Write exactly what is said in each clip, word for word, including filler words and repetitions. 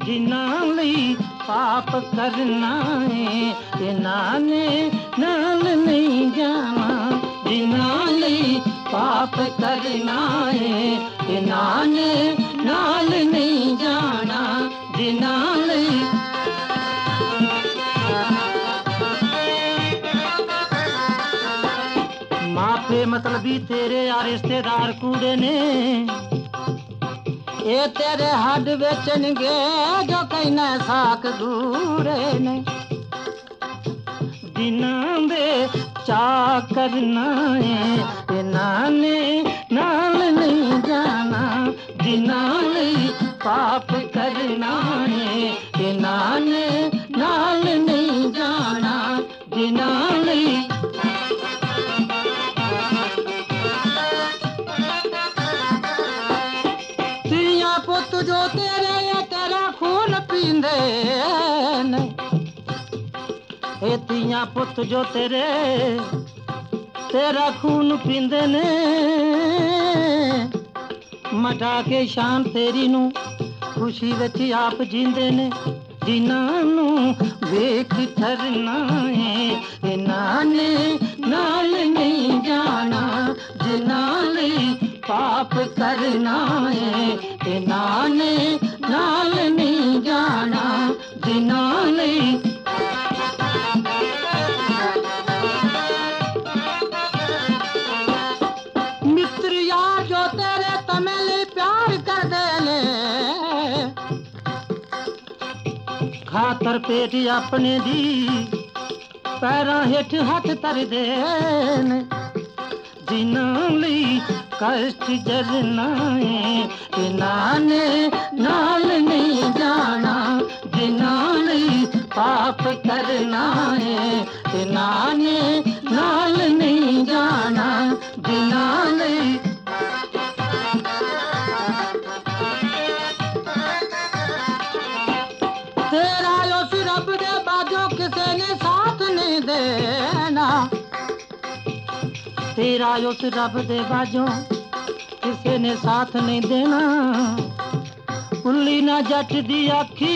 जिन्हां लई पाप करना है, इन्हां ने नाल नहीं जाना। जिन्हां लई पाप करना है, इन्हां ने नाल नहीं जाना। जिन्हां लई माफे मतलबी तेरे आ रिश्तेदार कूड़े ने, ये तेरे हड बेचनगे जो कहना साक दूरे ने। जिन्हां दे चा करना है, इन्हां ने नाल नहीं जाना। जिन्हां लई पाप करना है, इन्हां ने नाल नहीं जाना। जिन्हां लई पुत जो तेरे या तेरा खून पींदे ने, ए तियां पुत जो तेरे तेरा खून पींदे ने। मटा के शान तेरी नू खुशी विच आप जींदे ने। जिन्हां नू वेख ठरना है, इन्हां ने नाल नहीं जाना। जिन्हां लई पाप करना है, इन्हां ने नाल नहीं जाना। जिन्हां लई मित्र यार जो तेरे तमेले प्यार कर देने, खातर पेट अपने दी पैरां हेठ हथ तर देने। जिन्हां लई कष्ट जरना है, इन्हां ने नाल नहीं जाना। जिन्हां लई पाप करना है, इन्हां ने नाल नहीं जाना। जिन्हां लई तेरा उस रब दे बाजो किसे ने साथ नहीं देना। तेरा उस रब दे बाजों किसे ने साथ नहीं देना। उल्ली ना जट दी आखी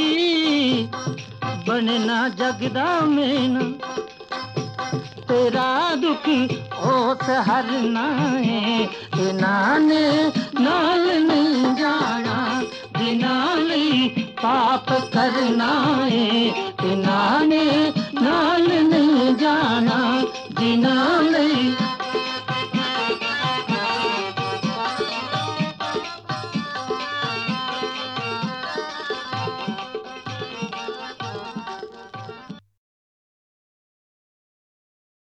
बने ना जगदा मेना। तेरा दुख ओस हरना है, इन्हां ने नाल नहीं जाना। जिन्हां लई पाप करना है, इन्हां